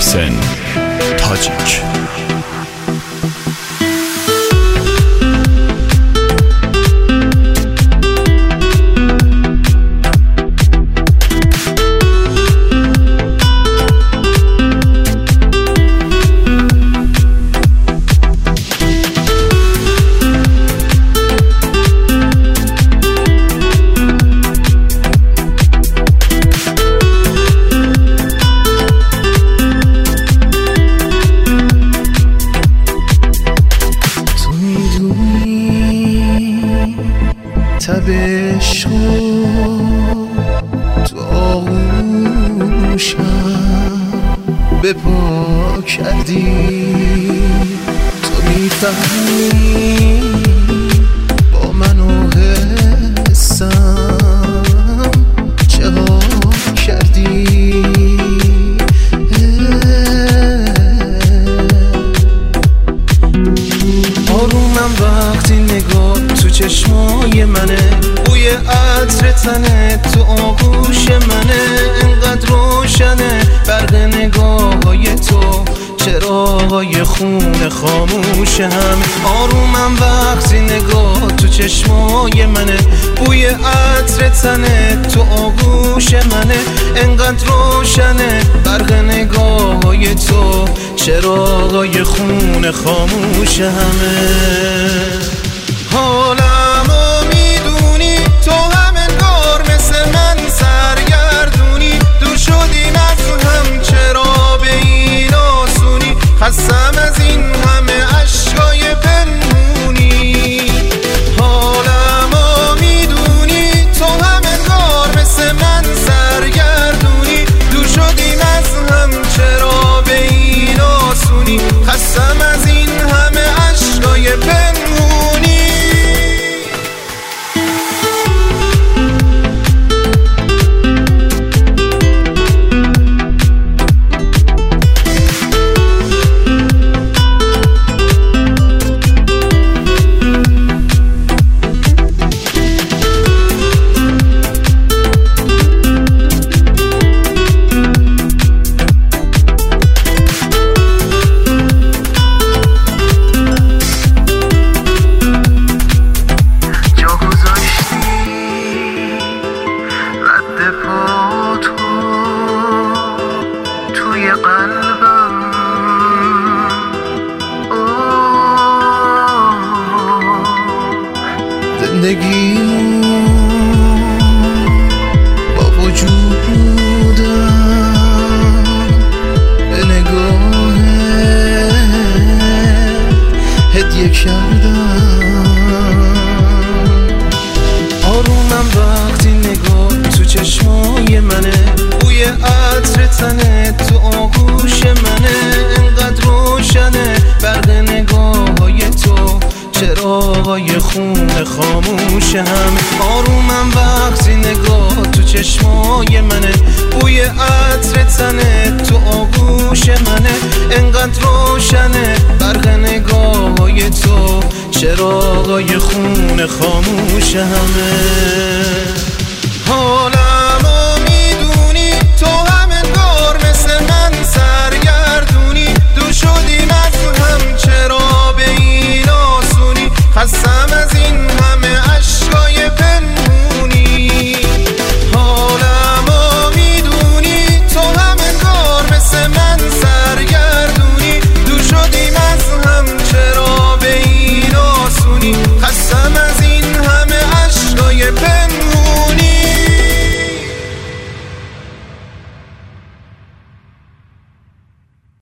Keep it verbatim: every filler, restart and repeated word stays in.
محسن تاجیک. تبشو تو آغوشم به پا کردی، تو میفهمی با من و حسم چه ها کردی. آرومم وقتی نگاه تو چشمای منه، بوی عطر تنه تو آغوش منه، انقدر روشنه برق نگاه‌های تو، چراغای خون خاموش هم. آرومم وقتی نگاه تو چشمای منه، بوی عطر تنه تو آغوش منه، انقدر روشنه برق نگاه‌های تو، چراغای خون خاموش همه. حالمو میدونی تو هم انگار مثل من سرگردونی، دور شدیم از هم چرا به این آسونی، خستم از این همه عشقای پنهونی. حالمو میدونی تو هم انگار مثل من سرگردونی، دور شدیم از هم چرا به این آسونی، خستم از این همه عشقای پنهونی. زندگیمو با وجود بودم به نگاه هدیه کردم. آرومم وقتی نگاه تو چشمای منه، بوی عطر تنه تو آغوش منه، انقدر روشنه برق نگاه‌های تو، چراغای خون خاموش هم. آرومم وقتی نگاه تو چشمای منه، بوی عطر تنه تو آغوش منه، انقدر روشنه برق نگاه‌های تو، چراغای خون خاموش همه. حالا